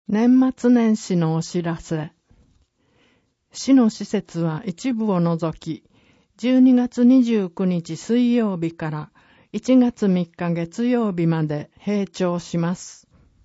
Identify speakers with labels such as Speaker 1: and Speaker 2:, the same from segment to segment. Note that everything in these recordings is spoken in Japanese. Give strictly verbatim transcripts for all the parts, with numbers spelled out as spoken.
Speaker 1: 年末年始のお知らせ。市の施設は一部を除き、じゅうにがつにじゅうくにち水曜日からいちがつみっか月曜日まで閉庁します。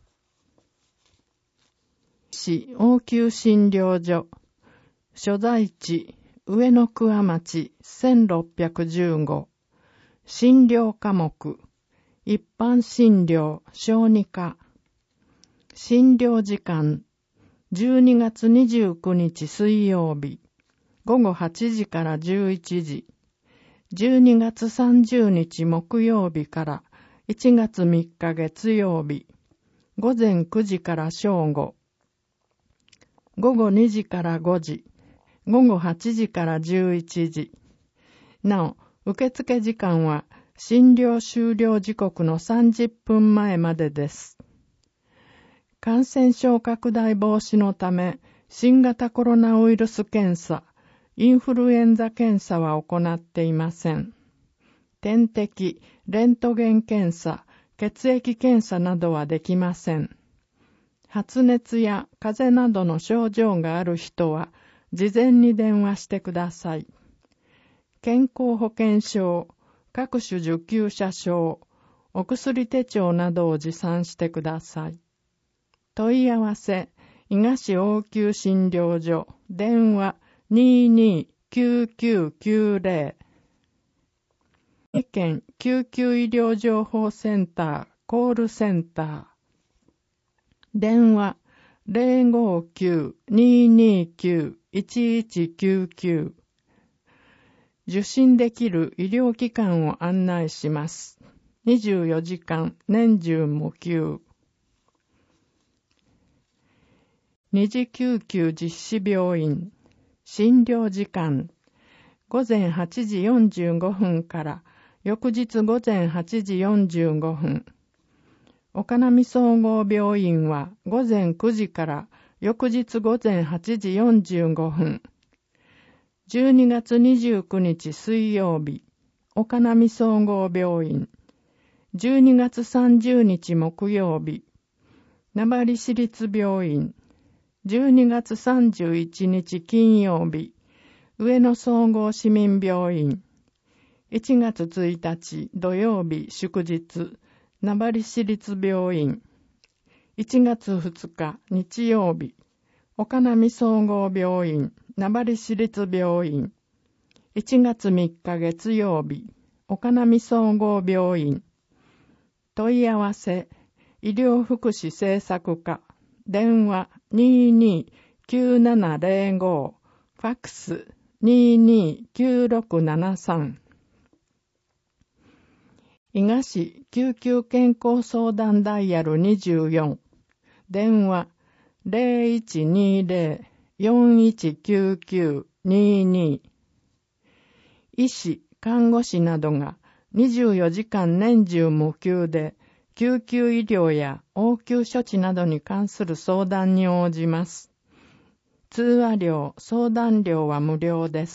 Speaker 1: 市応急診療所、所在地上野桑町せんろっぴゃくじゅうご、診療科目、一般診療小児科、診療時間、じゅうにがつにじゅうくにち水曜日、ごごはちじからじゅういちじ、じゅうにがつさんじゅうにち木曜日からいちがつみっか月曜日、ごぜんくじから正午、ごごにじからごじ、ごごはちじからじゅういちじ。なお、受付時間は診療終了時刻のさんじゅっぷんまえまでです。感染症拡大防止のため、新型コロナウイルス検査、インフルエンザ検査は行っていません。点滴、レントゲン検査、血液検査などはできません。発熱や風邪などの症状がある人は、事前に電話してください。健康保険証、各種受給者証、お薬手帳などを持参してください。問い合わせ、伊賀市応急診療所、電話 にーにーきゅうきゅうきゅうぜろ。三重県救急医療情報センター、コールセンター。電話 ゼロごきゅう にーにーきゅう いちいちきゅうきゅう。受診できる医療機関を案内します。にじゅうよじかん年中無休。二次救急実施病院、診療時間、ごぜんはちじよんじゅうごふんから翌日ごぜんはちじよんじゅうごふん。岡波総合病院はごぜんくじから翌日ごぜんはちじよんじゅうごふん。じゅうにがつにじゅうくにち水曜日、岡波総合病院。じゅうにがつさんじゅうにち木曜日、名張市立病院。じゅうにがつさんじゅういちにち金曜日、上野総合市民病院。いちがつついたち土曜日祝日、名張市立病院。いちがつふつか日曜日、岡波総合病院、名張市立病院。いちがつみっか月曜日、岡波総合病院。問い合わせ、医療福祉政策課。電話 にーにーきゅうななぜろご、ファックス にーにーきゅうろくななさん。伊賀市救急健康相談ダイヤルにじゅうよん。電話 ゼロいちにぜろ よんいちきゅうきゅう にーにー。医師、看護師などがにじゅうよじかん年中無休で救急医療や応急処置などに関する相談に応じます。通話料、相談料は無料です。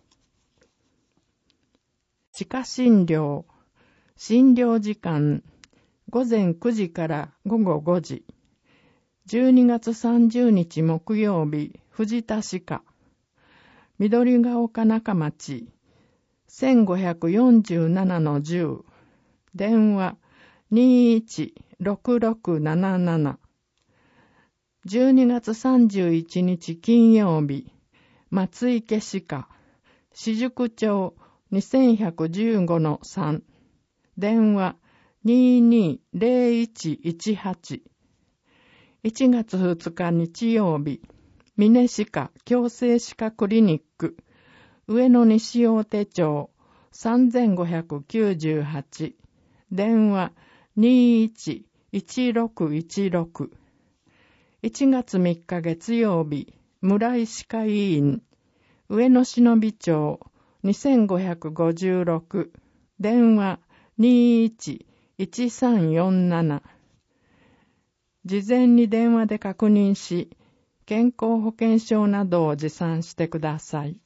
Speaker 1: 地下診療、診療時間、ごぜんくじからごごごじ。じゅうにがつさんじゅうにち木曜日、藤田歯科。緑ヶ丘中町、せんごひゃくよんじゅうななのじゅう。電話、にーいちろくろくなななな。じゅうにがつさんじゅういちにち金曜日、松池歯科、四宿町にせんひゃくじゅうごのさん。電話 にーにーぜろいちいちはち。いちがつふつか日曜日、峰歯科矯正歯科クリニック、上野西大手町さんごきゅうはち。電話にーいちいちろくいちろく。いちがつみっか月曜日、村井歯科医院、上野忍町にせんごひゃくごじゅうろく。電話にーいちいちさんよんなな。事前に電話で確認し、健康保険証などを持参してください。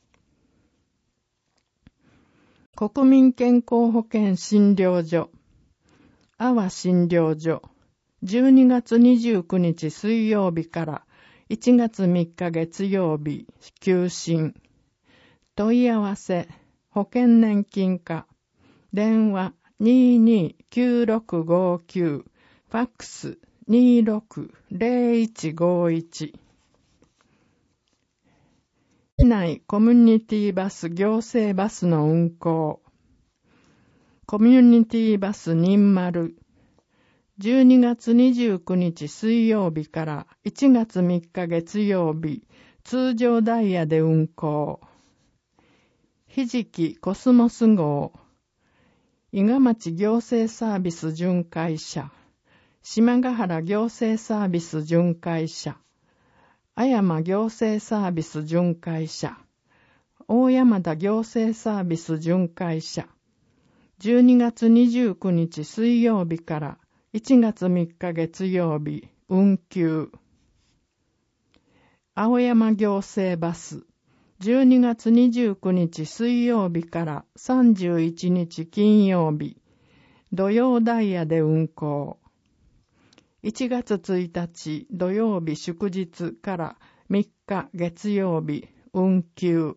Speaker 1: 国民健康保険診療所、阿波診療所、 じゅうにがつにじゅうくにち水曜日からいちがつみっか月曜日休診。問い合わせ保険年金課電話 にーにーきゅうろくごきゅう ファックス にーろくぜろいちごいち。市内コミュニティバス行政バスの運行。コミュニティバスにじゅう。じゅうにがつにじゅうくにち水曜日からいちがつみっか月曜日、通常ダイヤで運行。ひじきコスモス号。伊賀町行政サービス巡回車。島ヶ原行政サービス巡回車。阿山行政サービス巡回車。大山田行政サービス巡回車。じゅうにがつにじゅうくにち水曜日からいちがつみっか月曜日、運休。青山行政バス。じゅうにがつにじゅうくにち水曜日からさんじゅういちにち金曜日、土曜ダイヤで運行。いちがつついたち土曜日祝日からみっか月曜日、運休。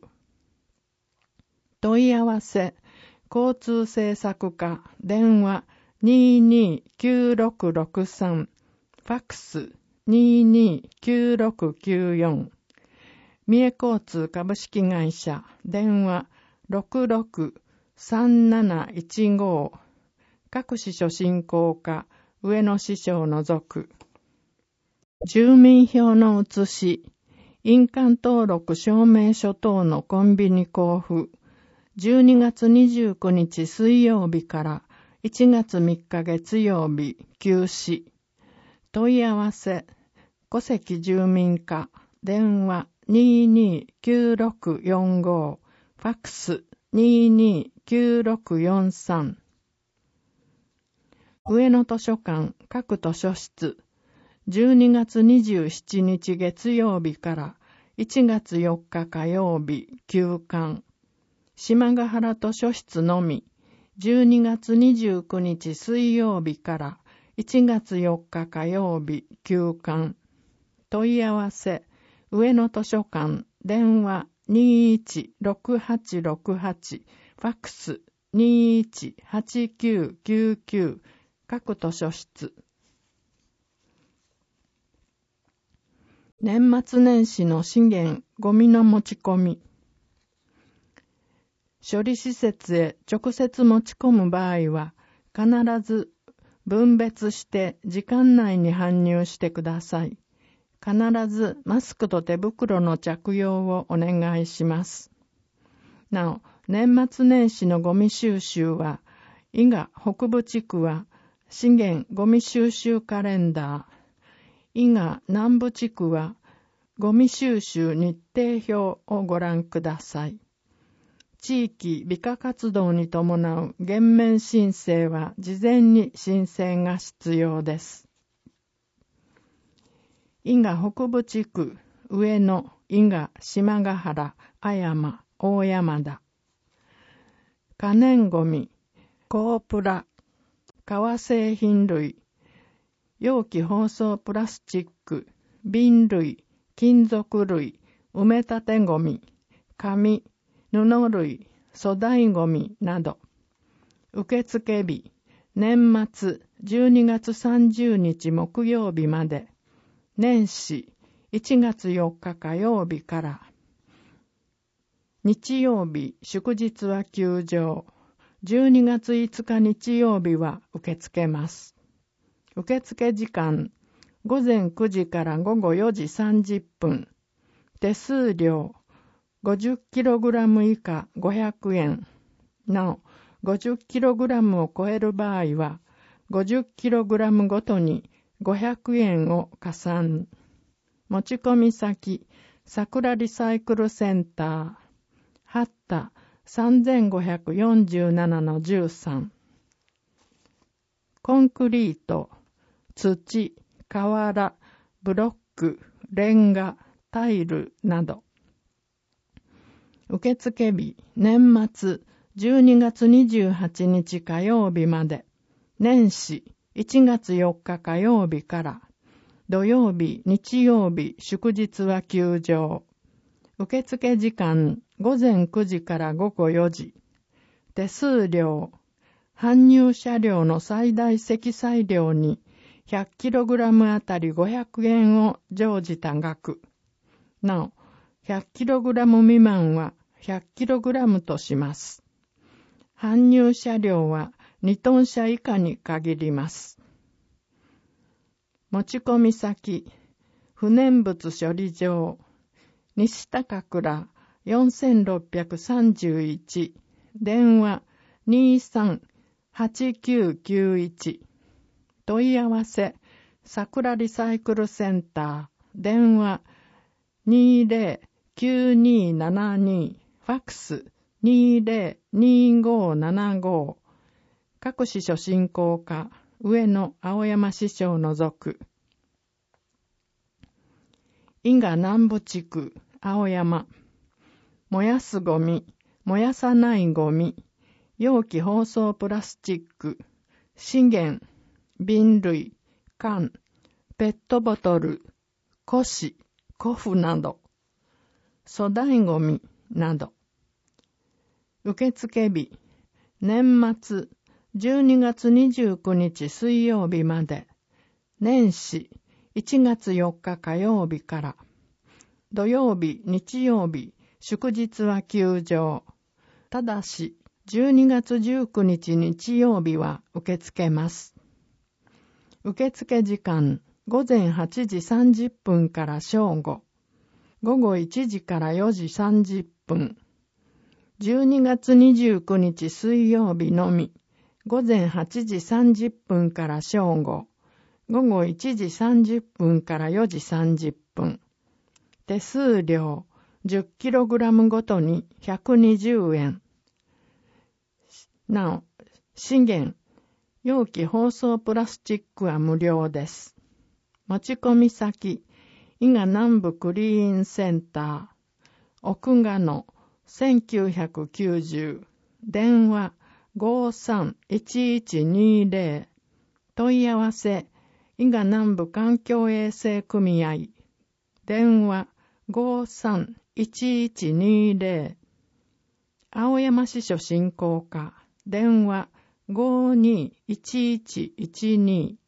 Speaker 1: 問い合わせ、交通政策課電話 にーにーきゅうろくろくさん、ファックス にーにーきゅうろくきゅうよん。三重交通株式会社電話 ろくろくさんなないちご。各支所進行課上野支所を除く。住民票の写し、印鑑登録証明書等のコンビニ交付。じゅうにがつにじゅうくにち水曜日からいちがつみっか月曜日休止。問い合わせ、戸籍住民課電話 にーにーきゅうろくよんご、ファックス にーにーきゅうろくよんさん。上野図書館各図書室。じゅうにがつにじゅうしちにち月曜日からいちがつよっか火曜日休館。島ヶ原図書室のみ。じゅうにがつにじゅうくにち水曜日からいちがつよっか火曜日休館。問い合わせ、上野図書館電話 にーいちろくはちろくはち、ファックス にーいちはちきゅうきゅうきゅう。各図書室。年末年始の資源ゴミの持ち込み。処理施設へ直接持ち込む場合は必ず分別して時間内に搬入してください。必ずマスクと手袋の着用をお願いします。なお、年末年始のゴミ収集は、伊賀北部地区は資源ゴミ収集カレンダー、伊賀南部地区はゴミ収集日程表をご覧ください。地域美化活動に伴う減免申請は事前に申請が必要です。伊賀北部地区、上野、伊賀、島ヶ原、阿山、大山田。可燃ゴミ、コープラ、革製品類、容器包装プラスチック、瓶類、金属類、埋め立てゴミ、紙、布類、粗大ゴミなど。受付日、年末じゅうにがつさんじゅうにち木曜日まで。年始いちがつよっか火曜日から。日曜日、祝日は休場。じゅうにがついつか日曜日は受け付けます。受付時間、ごぜんくじからごごよじさんじゅっぷん。手数料、ごじゅっキログラム 以下ごひゃくえん。なお、ごじゅっキログラム を超える場合は、ごじゅっキログラム ごとにごひゃくえんを加算。持ち込み先、桜リサイクルセンター、はったさんごよんななのじゅうさん。コンクリート、土、瓦、ブロック、レンガ、タイルなど。受付日、年末じゅうにがつにじゅうはちにち火曜日まで。年始いちがつよっか火曜日から土曜日、日曜日、祝日は休場。受付時間ごぜんくじからごごよじ。手数料、搬入車両の最大積載量に ひゃくキログラム あたりごひゃくえんを乗じた額。なお、ひゃくキログラム 未満は ひゃくキログラム とします。搬入車両はにトン車以下に限ります。持ち込み先、不燃物処理場、西高倉よんせんろっぴゃくさんじゅういち、電話 にさんはちきゅうきゅういち、問い合わせ、桜リサイクルセンター、電話 にぜろきゅうにななに、ファックス にぜろにごななご、各支所振興課、上野青山支所を除く。伊賀南部地区、青山。燃やすゴミ、燃やさないゴミ、容器包装プラスチック、資源、瓶類、缶、ペットボトル、古紙、古布など、粗大ゴミなど。受付日、年末じゅうにがつにじゅうくにち水曜日まで、年始いちがつよっか火曜日から、土曜日、日曜日、祝日は休場。ただし、じゅうにがつじゅうくにち日曜日は受け付けます。受付時間、ごぜんはちじさんじゅっぷんから正午、ごごいちじからよじさんじゅっぷん。じゅうにがつにじゅうくにち水曜日のみ、ごぜんはちじさんじゅっぷんから正午、ごごいちじさんじゅっぷんからよじさんじゅっぷん。手数料、じゅっキログラム ごとにひゃくにじゅうえん。なお、資源、容器包装プラスチックは無料です。持ち込み先、伊賀南部クリーンセンター、奥賀野せんきゅうひゃくきゅうじゅう、電話 ごさんいちいちにぜろ、問い合わせ、伊賀南部環境衛生組合、電話 ごさんいちいちにぜろ、青山支所振興課、電話 ごにいちいちいちに、